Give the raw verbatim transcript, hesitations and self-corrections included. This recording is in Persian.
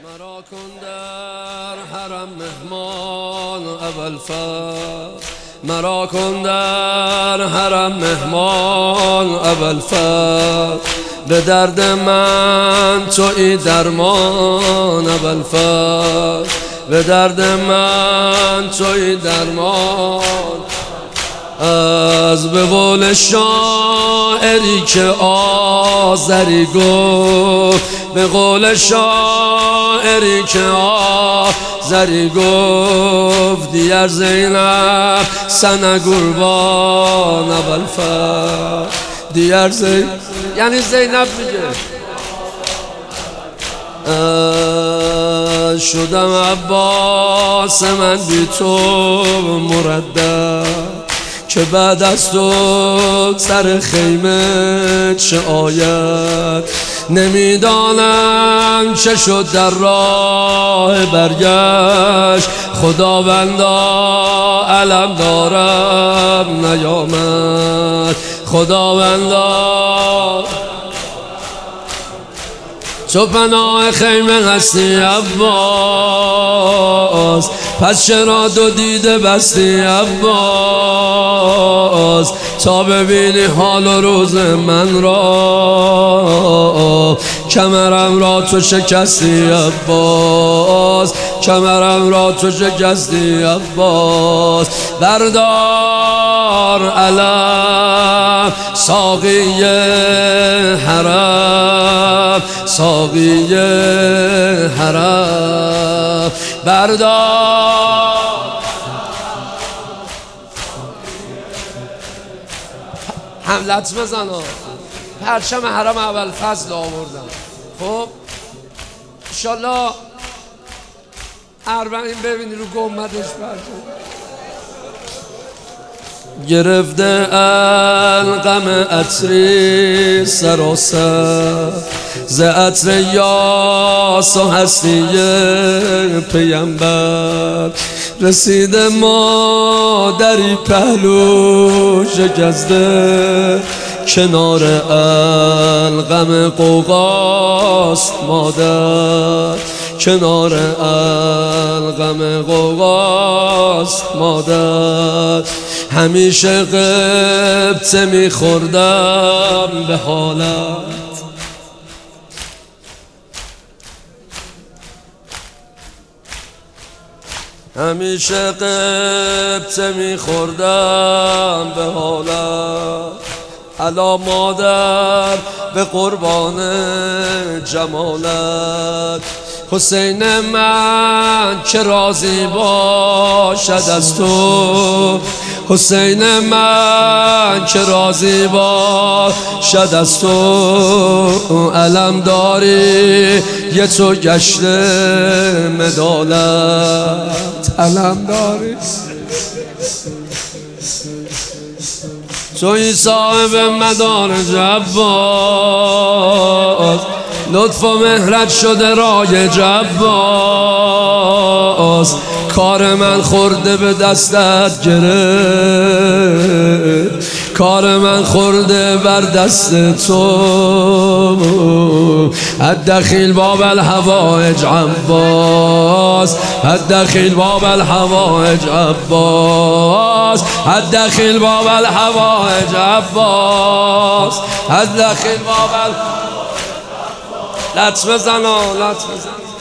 مرا کن در حرم مهمان اول فصل، مرا کن در حرم مهمان اول فصل، به درد من تویی درمان اول فصل، به درد من تویی درمان. از به قول شاعری که آذری گفت، به قول شاعری که آذری گفت، دیگر زینب سنه قربان اول فصل، دیگر زینب یعنی زینب میگه شدم عباس من بی تو مردد، که بعد از تو سر خیمه چه آید. نمیدانم چه شد در راه برگشت، خداوندا علم دارم نیامد، خداوندا تو پناه خیمه هستی عباس، پس چرا دو دیده بستی عباس، تا ببینی حال و روز من را. کمرم را تو شکستی عباس، کمرم را تو شکستی عباس. بردار علم ساقی حرم، ساقی حرم بردار. حملت بزن ها، پرچم حرم اول فصل آوردم. خب انشالله اربعین ببینی رو گمبدش پرچم گرفته القم عطری سراسر، ز عطر یاس و هستی پیمبر. رسیده مادری پهلو شکسته، کنار القم قوقاست مادر، کنار القم قوقاست مادر. همیشه قبطه میخوردم به حالت، همیشه قبطه میخوردم به حالت. الا مادر به قربان جمالت، حسین من که راضی باشد از تو، حسین من که راضی باشد از تو. علم داری یه تو گشته مدالت، علم داری توی صاحب مدارج عباس، لطف و مهرت شده رایج عباس. کار من خورده به دستت گرفت، کار من خورده بر دست تو. الدخیل باب الحوائج عباس، الدخیل باب الحوائج عباس، الدخیل باب الحوائج عباس، الدخیل باب الحوائج. لطف بزن لطف بزن.